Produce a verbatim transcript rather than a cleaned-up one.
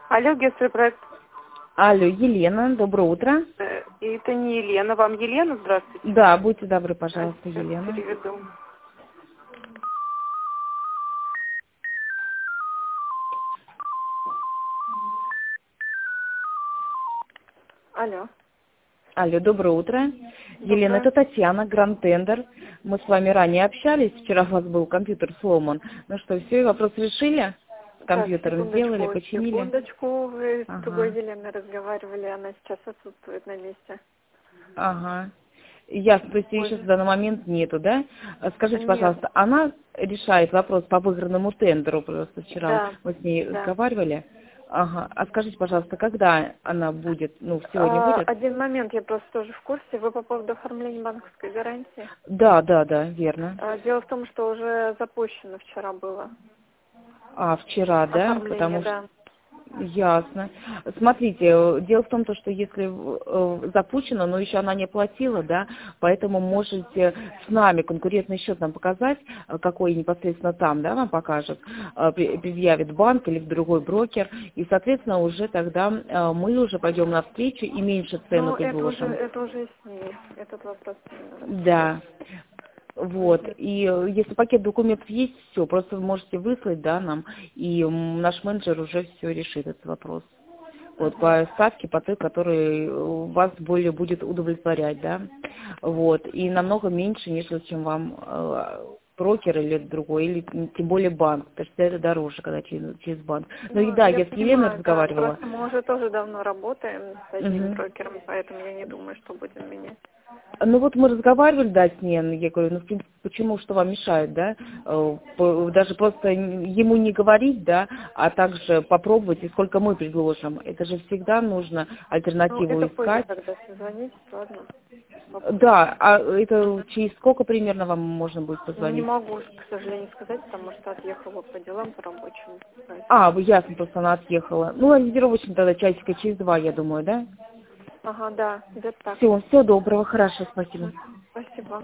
Алло, Гессерпроект. Алло, Елена, доброе утро. Э, Это не Елена. Вам Елена? Здравствуйте. Да, будьте добры, пожалуйста, Сейчас Елена. переведу. Алло. Алло, доброе утро. Елена, Доброе. это Татьяна, Гранд Тендер. Мы с вами ранее общались, вчера у вас был компьютер сломан. Ну что, все, вопрос решили? С Так, компьютером сделали, секундочку, починили? секундочку. Вы с другой Ага, Еленой разговаривали, она сейчас отсутствует на месте. ага. Ясно, то есть ее сейчас Ой, в данный момент нету, да? А скажите, нет, пожалуйста, она решает вопрос по выигранному тендеру, просто вчера да, мы с ней да. разговаривали. Ага, а скажите, пожалуйста, когда она будет, ну, сегодня А, будет? один момент, я просто тоже в курсе. Вы по поводу оформления банковской гарантии. Да, да, да, верно. А, дело в том, что уже запущено вчера было А, вчера, да? оформление, Потому что... да. Ясно. Смотрите, э, дело в том, то, что если э, запущено, но еще она не оплатила, да, поэтому можете с нами конкурентный счет нам показать, э, какой непосредственно там, да, вам покажет, э, при- предъявит банк или другой брокер, и, соответственно, уже тогда э, мы уже пойдем навстречу и меньше цену Ну, это уже, предложим. это уже с ней. Этот вопрос с ней надо обсуждать. Да. Вот, Мгм. и э, если пакет документов есть, все, просто вы можете выслать, да, нам, и м, наш менеджер уже все решит этот вопрос. Вот, Мгм. по ставке, по той, которая э, вас более будет удовлетворять, да, вот, и намного меньше, нежели чем вам э, брокер или другой, или м, тем более банк, потому что это дороже, когда через, через банк. Ну и Ну, да, я я с Еленой понимаю, да. разговаривала. Просто мы уже тоже давно работаем с одним Мгм. брокером, поэтому я не думаю, что будем менять. Ну вот мы разговаривали, да, с ней, ну, я говорю, ну, в принципе, почему, что вам мешает, да, Э, по- даже просто ему не говорить, да, а также попробовать, и сколько мы предложим. Это же всегда нужно Ну, альтернативу это позже искать. тогда созвонитесь, ладно? Попозже. Да, а это Мгм. через сколько примерно вам можно будет Не позвонить? могу, к сожалению, сказать, потому что отъехала по делам, по рабочим, А, поэтому. вы ясно, просто она отъехала. Ну, ориентировочно тогда часика через два, я думаю, да? Ага, да, где-то так. Все, всего доброго, хорошо, спасибо. Мгм. Спасибо.